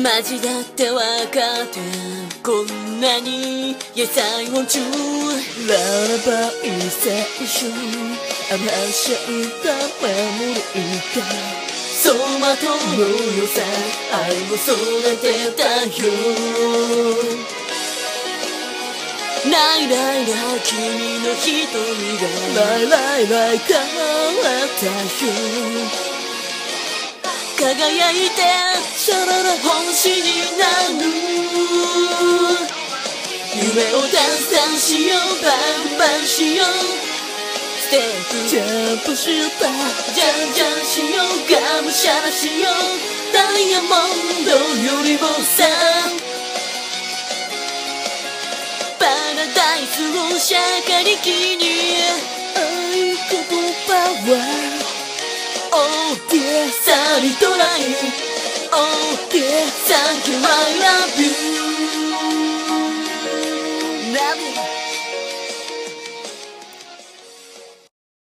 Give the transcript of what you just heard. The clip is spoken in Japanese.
マジだってわかってこんなに野菜を中ララバイ最初話し合った守るか走馬灯の良さ愛を育てたよないないない君の瞳がないないない変わったよ輝いてシャララ星になる夢をダンスしようバンバンしようステップジャンプしたジャンジャンしようがむしゃらしようダイヤモンドよりもさパラダイスをしゃかりきに合言葉はOh dear, sunny tonight. Oh dear, thank you, I love you.